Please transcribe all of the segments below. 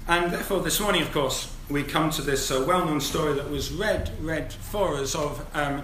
And therefore, this morning, of course, we come to this well-known story that was read for us of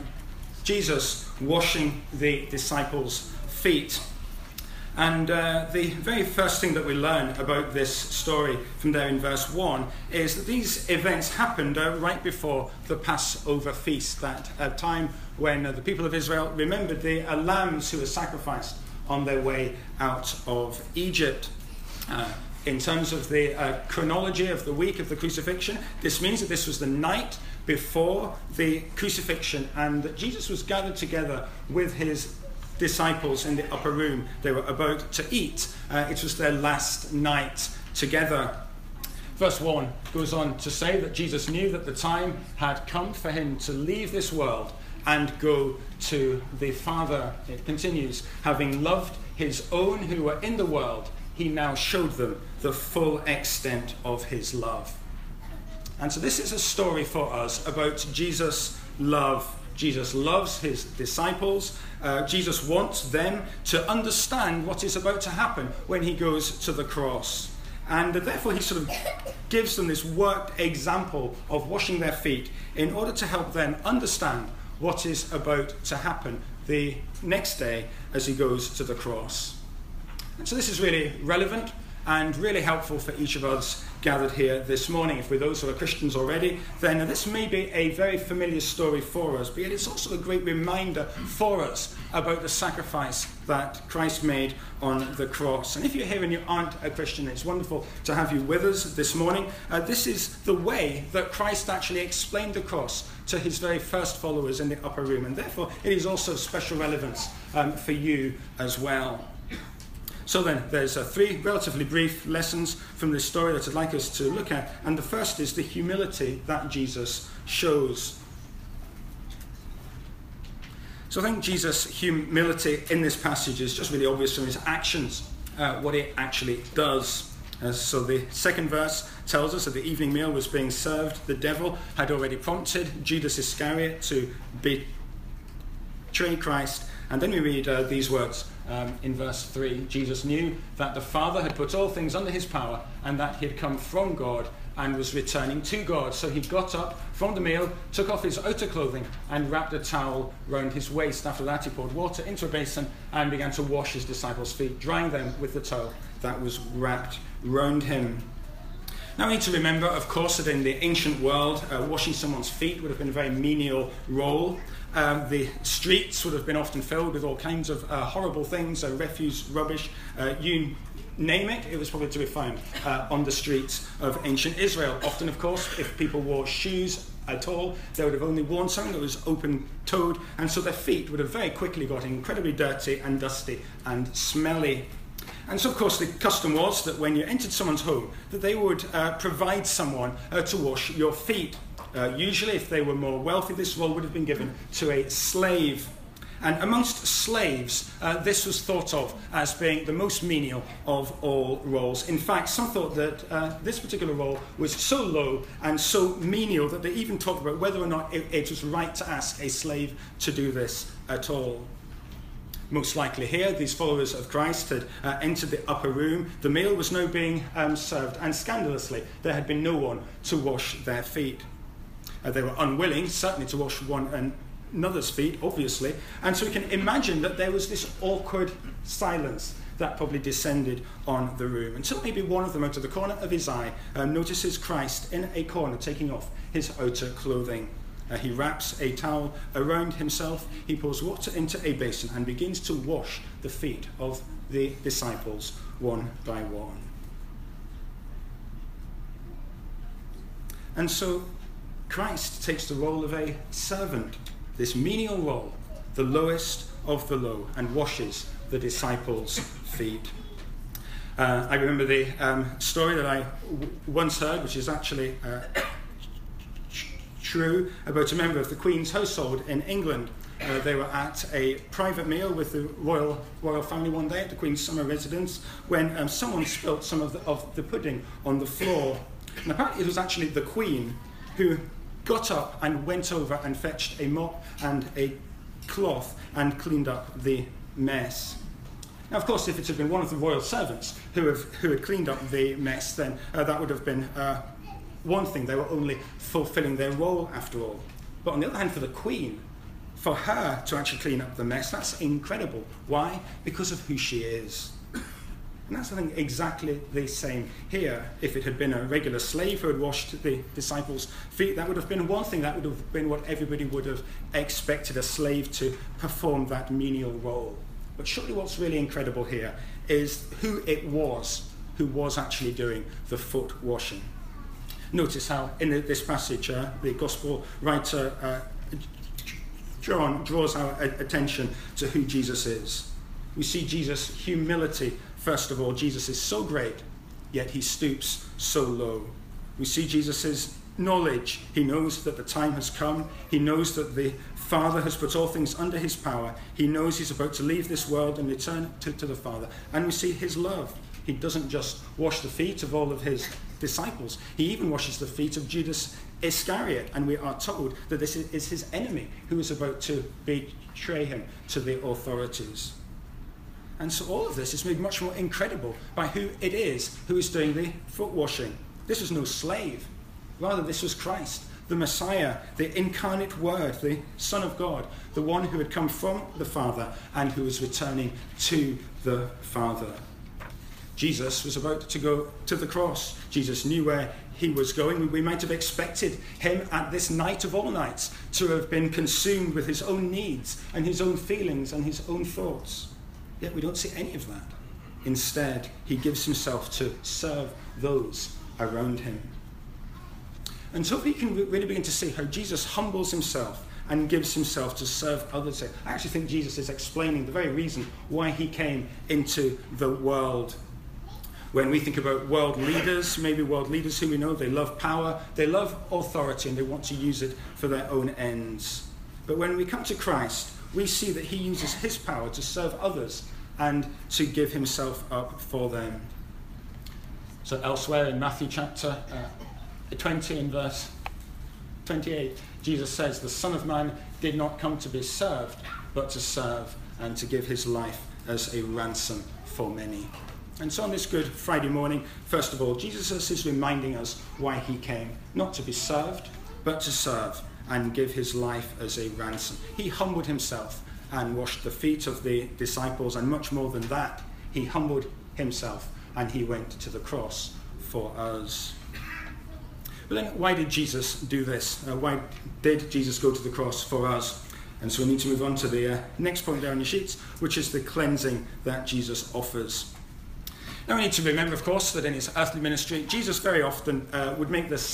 Jesus washing the disciples' feet. And the very first thing that we learn about this story from there in verse 1 is that these events happened right before the Passover feast, that time when the people of Israel remembered the lambs who were sacrificed on their way out of Egypt. In terms of the chronology of the week of the crucifixion, this means that this was the night before the crucifixion, and that Jesus was gathered together with his disciples in the upper room. They were about to eat. It was their last night together. Verse 1 goes on to say that Jesus knew that the time had come for him to leave this world and go to the Father. It continues, having loved his own who were in the world, he now showed them the full extent of his love. And so this is a story for us about Jesus' love. Jesus loves his disciples. Jesus wants them to understand what is about to happen when he goes to the cross. And therefore he sort of gives them this worked example of washing their feet in order to help them understand what is about to happen the next day as he goes to the cross. And so this is really relevant and really helpful for each of us gathered here this morning. If we're those who are Christians already, then this may be a very familiar story for us, but yet it's also a great reminder for us about the sacrifice that Christ made on the cross. And if you're here and you aren't a Christian, it's wonderful to have you with us this morning. This is the way that Christ actually explained the cross to his very first followers in the upper room, and therefore it is also special relevance for you as well. So then, there's three relatively brief lessons from this story that I'd like us to look at. And the first is the humility that Jesus shows. So I think Jesus' humility in this passage is just really obvious from his actions, what he actually does. So the second verse tells us that the evening meal was being served. The devil had already prompted Judas Iscariot to betray Christ. And then we read these words in verse 3. Jesus knew that the Father had put all things under his power and that he had come from God and was returning to God. So he got up from the meal, took off his outer clothing and wrapped a towel round his waist. After that he poured water into a basin and began to wash his disciples' feet, drying them with the towel that was wrapped round him. Now we need to remember, of course, that in the ancient world, washing someone's feet would have been a very menial role. The streets would have been often filled with all kinds of horrible things, refuse, rubbish, you name it, it was probably to be found on the streets of ancient Israel. Often, of course, if people wore shoes at all, they would have only worn something that was open-toed, and so their feet would have very quickly got incredibly dirty and dusty and smelly. And so, of course, the custom was that when you entered someone's home, that they would provide someone to wash your feet. Usually, if they were more wealthy, this role would have been given to a slave. And amongst slaves, this was thought of as being the most menial of all roles. In fact, some thought that this particular role was so low and so menial that they even talked about whether or not it was right to ask a slave to do this at all. Most likely here, these followers of Christ had entered the upper room. The meal was now being served, and scandalously, there had been no one to wash their feet. They were unwilling, certainly, to wash one another's feet, obviously, and so we can imagine that there was this awkward silence that probably descended on the room, until maybe one of them, out of the corner of his eye, notices Christ in a corner taking off his outer clothing. He wraps a towel around himself, he pours water into a basin and begins to wash the feet of the disciples one by one. And so Christ takes the role of a servant, this menial role, the lowest of the low, and washes the disciples' feet. I remember the story that I once heard, which is actually true, about a member of the Queen's household in England. They were at a private meal with the royal family one day at the Queen's summer residence when someone spilt some of the pudding on the floor. And apparently it was actually the Queen who got up and went over and fetched a mop and a cloth and cleaned up the mess. Now, of course, if it had been one of the royal servants who had cleaned up the mess, then that would have been one thing. They were only fulfilling their role after all. But on the other hand, for the queen, for her to actually clean up the mess, that's incredible. Why? Because of who she is. And that's, I think, exactly the same here. If it had been a regular slave who had washed the disciples' feet, that would have been one thing. That would have been what everybody would have expected a slave to perform, that menial role. But surely what's really incredible here is who it was who was actually doing the foot washing. Notice how in this passage the gospel writer John draws our attention to who Jesus is. We see Jesus' humility. First of all, Jesus is so great, yet he stoops so low. We see Jesus' knowledge. He knows that the time has come. He knows that the Father has put all things under his power. He knows he's about to leave this world and return to the Father. And we see his love. He doesn't just wash the feet of all of his disciples. He even washes the feet of Judas Iscariot. And we are told that this is his enemy who is about to betray him to the authorities. And so all of this is made much more incredible by who it is who is doing the foot washing. This was no slave. Rather, this was Christ, the Messiah, the incarnate Word, the Son of God, the one who had come from the Father and who was returning to the Father. Jesus was about to go to the cross. Jesus knew where he was going. We might have expected him at this night of all nights to have been consumed with his own needs and his own feelings and his own thoughts. Yet we don't see any of that. Instead, he gives himself to serve those around him. And so we can really begin to see how Jesus humbles himself and gives himself to serve others. I actually think Jesus is explaining the very reason why he came into the world. When we think about world leaders, maybe world leaders who we know, they love power, they love authority, and they want to use it for their own ends. But when we come to Christ, we see that he uses his power to serve others and to give himself up for them. So elsewhere in Matthew chapter 20 and verse 28, Jesus says, "The Son of Man did not come to be served, but to serve and to give his life as a ransom for many." And so on this Good Friday morning, first of all, Jesus is reminding us why he came. Not to be served, but to serve and give his life as a ransom. He humbled himself and washed the feet of the disciples, and much more than that, he humbled himself and he went to the cross for us. But then why did Jesus do this? Why did Jesus go to the cross for us? And so we need to move on to the next point there on your sheets, which is the cleansing that Jesus offers. Now we need to remember, of course, that in his earthly ministry, Jesus very often would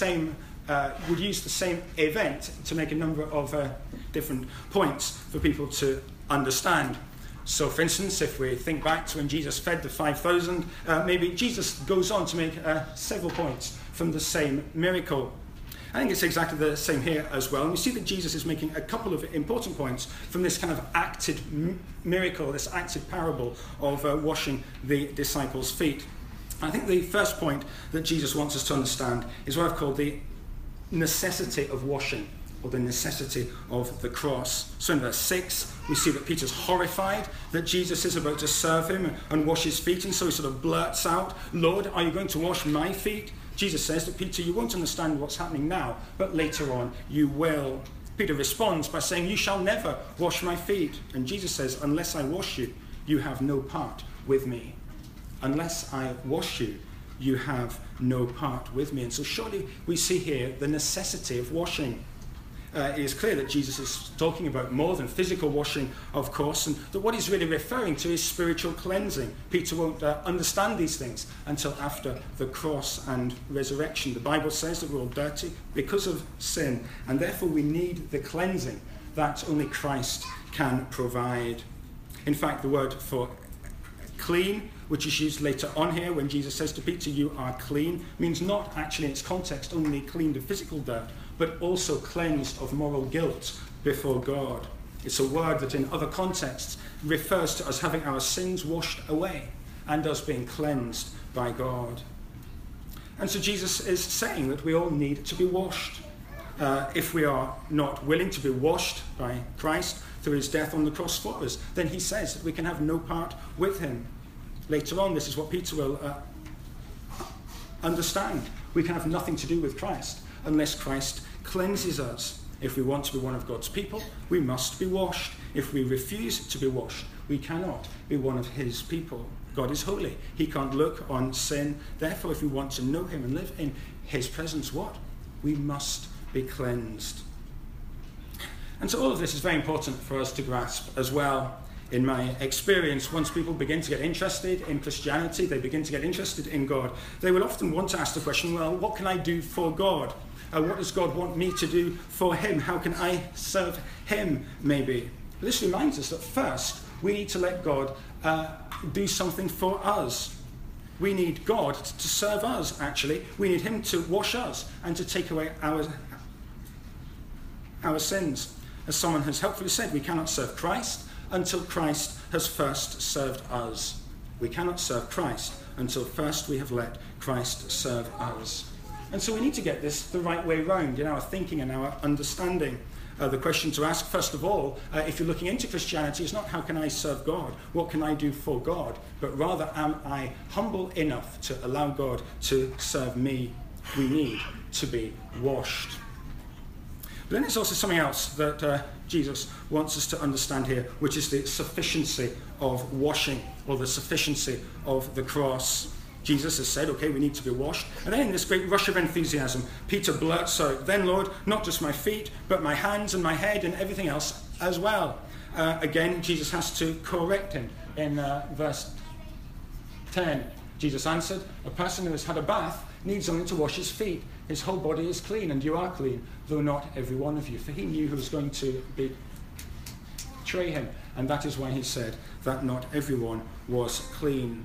use the same event to make a number of different points for people to understand. So, for instance, if we think back to when Jesus fed the 5,000, maybe Jesus goes on to make several points from the same miracle. I think it's exactly the same here as well. And we see that Jesus is making a couple of important points from this kind of acted miracle, this acted parable of washing the disciples' feet. I think the first point that Jesus wants us to understand is what I've called the necessity of washing, or the necessity of the cross. So in verse 6, we see that Peter's horrified that Jesus is about to serve him and wash his feet, and so he sort of blurts out, "Lord, are you going to wash my feet?" Jesus says to Peter, "You won't understand what's happening now, but later on you will." Peter responds by saying, "You shall never wash my feet." And Jesus says, "Unless I wash you, you have no part with me." Unless I wash you, you have no part with me. And so surely we see here the necessity of washing. It is clear that Jesus is talking about more than physical washing, of course, and that what he's really referring to is spiritual cleansing. Peter won't understand these things until after the cross and resurrection. The Bible says that we're all dirty because of sin, and therefore we need the cleansing that only Christ can provide. In fact, the word for clean, which is used later on here when Jesus says to Peter, "You are clean," means not actually in its context only cleaned of physical dirt, but also cleansed of moral guilt before God. It's a word that in other contexts refers to us having our sins washed away and us being cleansed by God. And so Jesus is saying that we all need to be washed. if we are not willing to be washed by Christ through his death on the cross for us, then he says that we can have no part with him. Later on, this is what Peter will understand. We can have nothing to do with Christ unless Christ cleanses us. If we want to be one of God's people, we must be washed. If we refuse to be washed, we cannot be one of his people. God is holy. He can't look on sin. Therefore, if we want to know him and live in his presence, what? We must be cleansed. And so all of this is very important for us to grasp as well. In my experience, once people begin to get interested in Christianity, they begin to get interested in God, they will often want to ask the question, well, what can I do for God? What does God want me to do for him? How can I serve him, maybe? This reminds us that first, we need to let God do something for us. We need God to serve us, actually. We need him to wash us and to take away our sins. As someone has helpfully said, we cannot serve Christ until Christ has first served us. We cannot serve Christ until first we have let Christ serve us. And so we need to get this the right way round in our thinking and our understanding. The question to ask, first of all, if you're looking into Christianity, is not how can I serve God, what can I do for God, but rather am I humble enough to allow God to serve me? We need to be washed. But then there's also something else that Jesus wants us to understand here, which is the sufficiency of washing, or the sufficiency of the cross. Jesus has said, okay, we need to be washed. And then in this great rush of enthusiasm, Peter blurts out, then Lord, not just my feet, but my hands and my head and everything else as well. Again, Jesus has to correct him in verse 10. Jesus answered, a person who has had a bath needs only to wash his feet. His whole body is clean, and you are clean, though not every one of you. For he knew who was going to betray him, and that is why he said that not everyone was clean.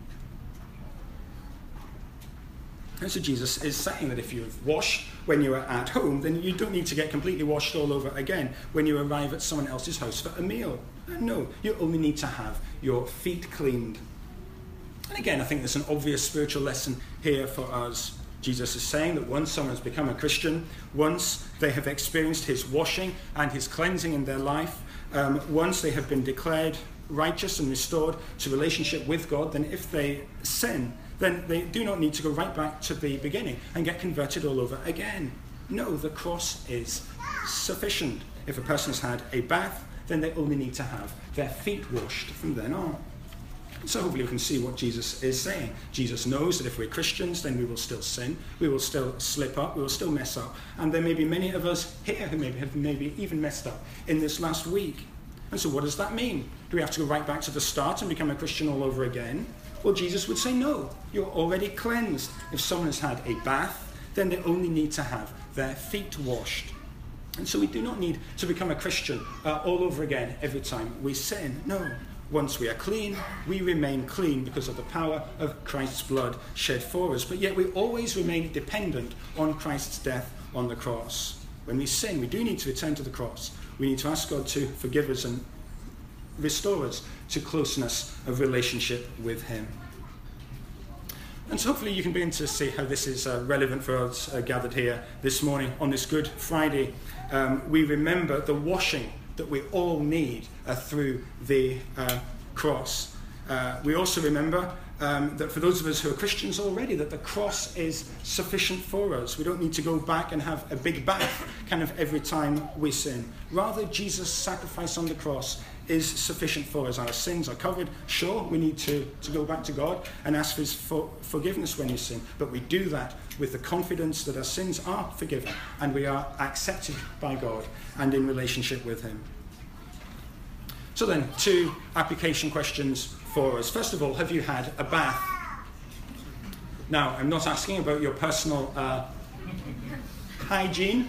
And so Jesus is saying that if you've washed when you are at home, then you don't need to get completely washed all over again when you arrive at someone else's house for a meal. No, you only need to have your feet cleaned. And again, I think there's an obvious spiritual lesson here for us. Jesus is saying that once someone has become a Christian, once they have experienced his washing and his cleansing in their life, once they have been declared righteous and restored to relationship with God, then if they sin, then they do not need to go right back to the beginning and get converted all over again. No, the cross is sufficient. If a person has had a bath, then they only need to have their feet washed from then on. So hopefully we can see what Jesus is saying. Jesus knows that if we're Christians, then we will still sin, we will still slip up, we will still mess up. And there may be many of us here who have even messed up in this last week. And so what does that mean? Do we have to go right back to the start and become a Christian all over again? Well, Jesus would say, no, you're already cleansed. If someone has had a bath, then they only need to have their feet washed. And so we do not need to become a Christian all over again every time we sin. No. Once we are clean, we remain clean because of the power of Christ's blood shed for us. But yet we always remain dependent on Christ's death on the cross. When we sin, we do need to return to the cross. We need to ask God to forgive us and restore us to closeness of relationship with him. And so hopefully you can begin to see how this is relevant for us gathered here this morning on this Good Friday. We remember the washing that we all need through the cross. We also remember that for those of us who are Christians already, that the cross is sufficient for us. We don't need to go back and have a big bath kind of every time we sin. Rather, Jesus' sacrifice on the cross is sufficient for us. Our sins are covered. Sure, we need to go back to God and ask for his forgiveness when you sin, but we do that with the confidence that our sins are forgiven and we are accepted by God and in relationship with him. So then, 2 application questions for us. First of all, have you had a bath? Now, I'm not asking about your personal hygiene,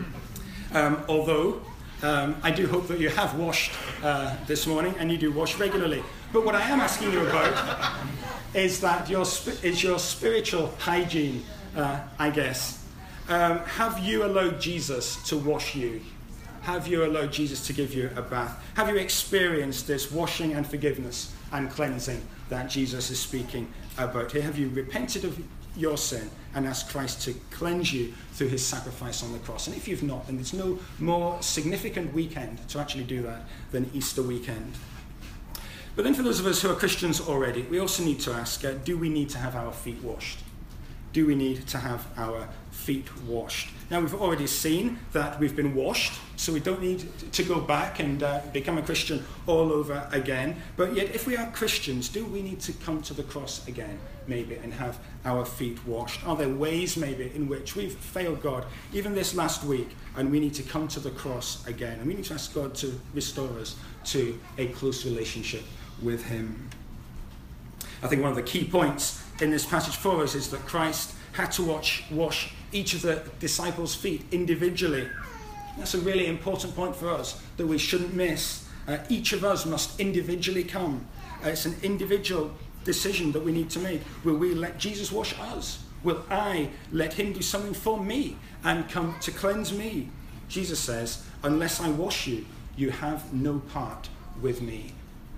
although I do hope that you have washed this morning and you do wash regularly. But what I am asking you about is that your spiritual hygiene, I guess. Have you allowed Jesus to wash you? Have you allowed Jesus to give you a bath? Have you experienced this washing and forgiveness and cleansing that Jesus is speaking about here? Have you repented of your sin and ask Christ to cleanse you through his sacrifice on the cross. And if you've not, then there's no more significant weekend to actually do that than Easter weekend. But then for those of us who are Christians already, we also need to ask, do we need to have our feet washed? Do we need to have our feet washed? Now, we've already seen that we've been washed, so we don't need to go back and become a Christian all over again. But yet, if we are Christians, do we need to come to the cross again, maybe, and have our feet washed? Are there ways, maybe, in which we've failed God, even this last week, and we need to come to the cross again? And we need to ask God to restore us to a close relationship with him. I think one of the key points in this passage for us is that Christ had to wash each of the disciples' feet individually. That's a really important point for us that we shouldn't miss. Each of us must individually come. It's an individual decision that we need to make. Will we let Jesus wash us? Will I let him do something for me and come to cleanse me? Jesus says, unless I wash you, you have no part with me.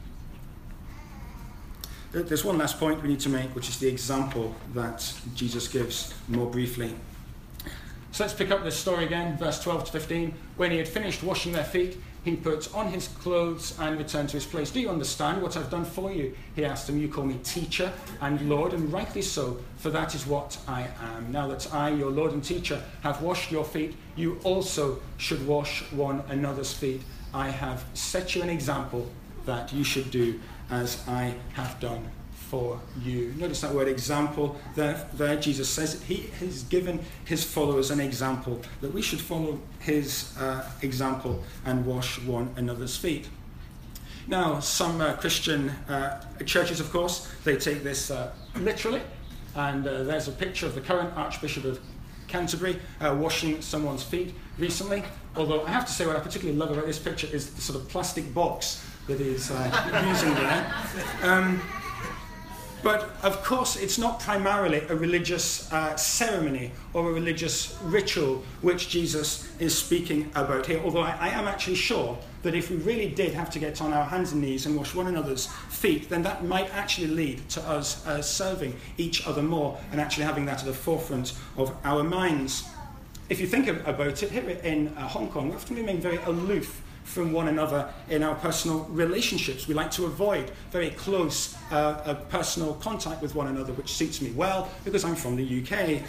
There's one last point we need to make, which is the example that Jesus gives more briefly. So let's pick up this story again, verse 12 to 15. When he had finished washing their feet, he put on his clothes and returned to his place. Do you understand what I've done for you? He asked him. You call me teacher and Lord, and rightly so, for that is what I am. Now that I, your Lord and teacher, have washed your feet, you also should wash one another's feet. I have set you an example that you should do as I have done for you. Notice that word example there. Jesus says that he has given his followers an example, that we should follow his example and wash one another's feet. Now, some Christian churches, of course, they take this literally, and there's a picture of the current Archbishop of Canterbury washing someone's feet recently. Although I have to say what I particularly love about this picture is the sort of plastic box that he's using there. But of course, it's not primarily a religious ceremony or a religious ritual which Jesus is speaking about here. Although I am actually sure that if we really did have to get on our hands and knees and wash one another's feet, then that might actually lead to us serving each other more and actually having that at the forefront of our minds. If you think about it, here in Hong Kong, we often remain very aloof from one another in our personal relationships. We like to avoid very close personal contact with one another, which suits me well because I'm from the UK.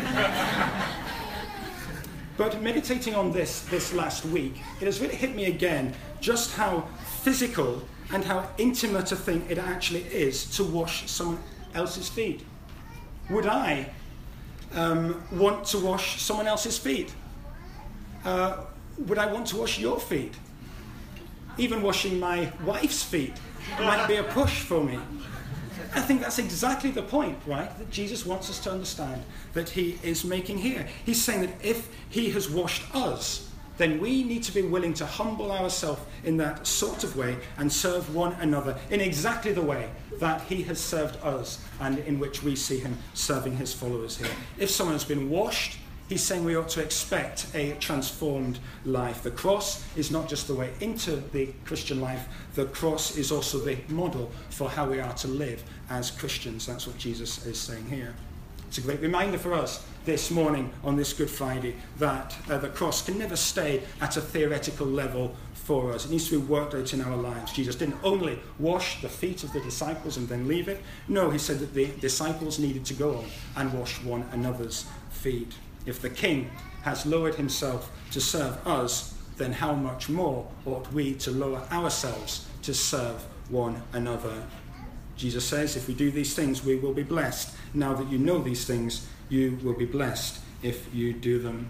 But meditating on this last week, it has really hit me again just how physical and how intimate a thing it actually is to wash someone else's feet. Would I want to wash someone else's feet? Would I want to wash your feet? Even washing my wife's feet might be a push for me. I think that's exactly the point, right, that Jesus wants us to understand that he is making here. He's saying that if he has washed us, then we need to be willing to humble ourselves in that sort of way and serve one another in exactly the way that he has served us and in which we see him serving his followers here. If someone has been washed, he's saying we ought to expect a transformed life. The cross is not just the way into the Christian life, the cross is also the model for how we are to live as Christians. That's what Jesus is saying here. It's a great reminder for us this morning on this Good Friday that the cross can never stay at a theoretical level for us. It needs to be worked out in our lives. Jesus didn't only wash the feet of the disciples and then leave it. No, he said that the disciples needed to go on and wash one another's feet. If the King has lowered himself to serve us, then how much more ought we to lower ourselves to serve one another? Jesus says, if we do these things, we will be blessed. Now that you know these things, you will be blessed if you do them.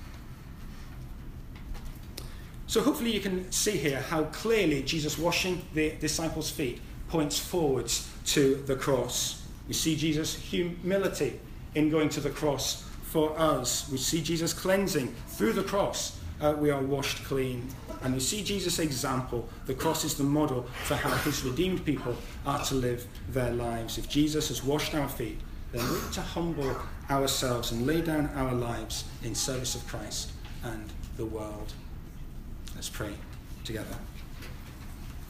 So hopefully you can see here how clearly Jesus washing the disciples' feet points forwards to the cross. We see Jesus' humility in going to the cross for us. We see Jesus cleansing through the cross. We are washed clean. And we see Jesus' example. The cross is the model for how his redeemed people are to live their lives. If Jesus has washed our feet, then we need to humble ourselves and lay down our lives in service of Christ and the world. Let's pray together.